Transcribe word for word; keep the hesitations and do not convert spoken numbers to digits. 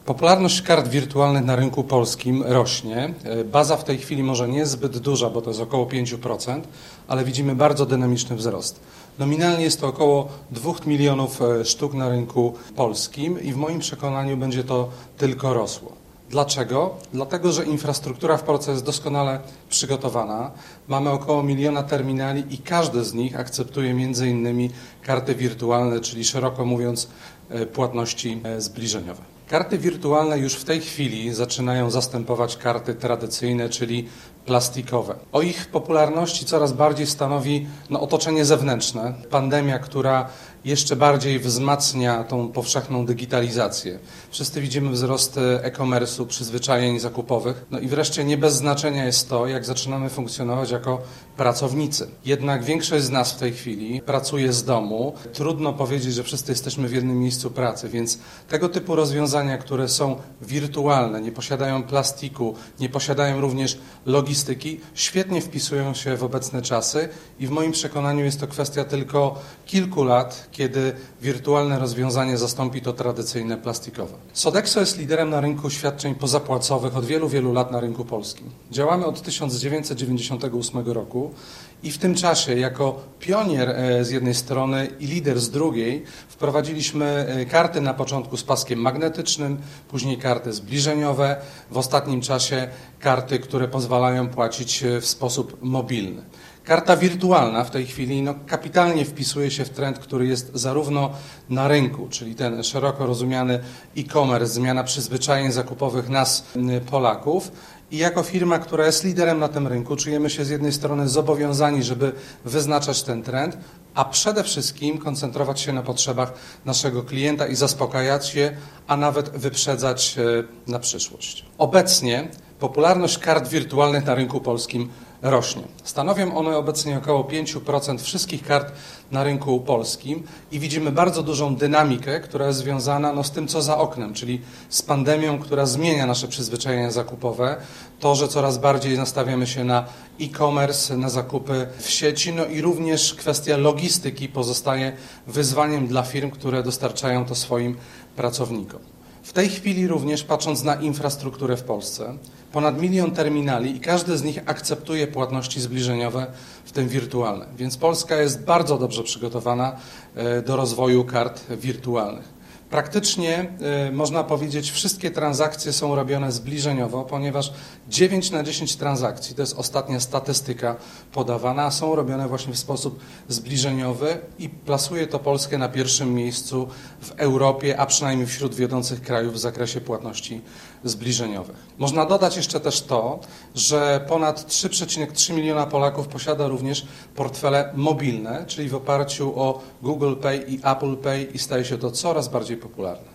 Popularność kart wirtualnych na rynku polskim rośnie. Baza w tej chwili może nie jest zbyt duża, bo to jest około pięć procent, ale widzimy bardzo dynamiczny wzrost. Nominalnie jest to około dwóch milionów sztuk na rynku polskim i w moim przekonaniu będzie to tylko rosło. Dlaczego? Dlatego, że infrastruktura w Polsce jest doskonale przygotowana. Mamy około miliona terminali i każdy z nich akceptuje między innymi karty wirtualne, czyli szeroko mówiąc płatności zbliżeniowe. Karty wirtualne już w tej chwili zaczynają zastępować karty tradycyjne, czyli plastikowe. O ich popularności coraz bardziej stanowi no, otoczenie zewnętrzne. Pandemia, która jeszcze bardziej wzmacnia tą powszechną digitalizację. Wszyscy widzimy wzrost e-commerce'u, przyzwyczajeń zakupowych. No i wreszcie nie bez znaczenia jest to, jak zaczynamy funkcjonować jako pracownicy. Jednak większość z nas w tej chwili pracuje z domu. Trudno powiedzieć, że wszyscy jesteśmy w jednym miejscu pracy, więc tego typu rozwiązania, które są wirtualne, nie posiadają plastiku, nie posiadają również logistyki, świetnie wpisują się w obecne czasy i w moim przekonaniu jest to kwestia tylko kilku lat, kiedy wirtualne rozwiązanie zastąpi to tradycyjne plastikowe. Sodexo jest liderem na rynku świadczeń pozapłacowych od wielu, wielu lat na rynku polskim. Działamy od tysiąc dziewięćset dziewięćdziesiątego ósmego roku i w tym czasie jako pionier z jednej strony i lider z drugiej wprowadziliśmy karty na początku z paskiem magnetycznym, później karty zbliżeniowe, w ostatnim czasie karty, które pozwalają płacić w sposób mobilny. Karta wirtualna w tej chwili no, kapitalnie wpisuje się w trend, który jest zarówno na rynku, czyli ten szeroko rozumiany e-commerce, zmiana przyzwyczajeń zakupowych nas, Polaków, i jako firma, która jest liderem na tym rynku, czujemy się z jednej strony zobowiązani, żeby wyznaczać ten trend, a przede wszystkim koncentrować się na potrzebach naszego klienta i zaspokajać je, a nawet wyprzedzać na przyszłość. Obecnie popularność kart wirtualnych na rynku polskim rośnie. Stanowią one obecnie około pięć procent wszystkich kart na rynku polskim i widzimy bardzo dużą dynamikę, która jest związana no, z tym, co za oknem, czyli z pandemią, która zmienia nasze przyzwyczajenia zakupowe, to, że coraz bardziej nastawiamy się na e-commerce, na zakupy w sieci, no i również kwestia logistyki pozostaje wyzwaniem dla firm, które dostarczają to swoim pracownikom. W tej chwili również, patrząc na infrastrukturę w Polsce, ponad milion terminali i każdy z nich akceptuje płatności zbliżeniowe, w tym wirtualne. Więc Polska jest bardzo dobrze przygotowana do rozwoju kart wirtualnych. Praktycznie można powiedzieć, wszystkie transakcje są robione zbliżeniowo, ponieważ dziewięć na dziesięć transakcji, to jest ostatnia statystyka podawana, są robione właśnie w sposób zbliżeniowy i plasuje to Polskę na pierwszym miejscu w Europie, a przynajmniej wśród wiodących krajów w zakresie płatności zbliżeniowych. Można dodać jeszcze też to, że ponad trzy przecinek trzy miliona Polaków posiada również portfele mobilne, czyli w oparciu o Google Pay i Apple Pay i staje się to coraz bardziej popularne.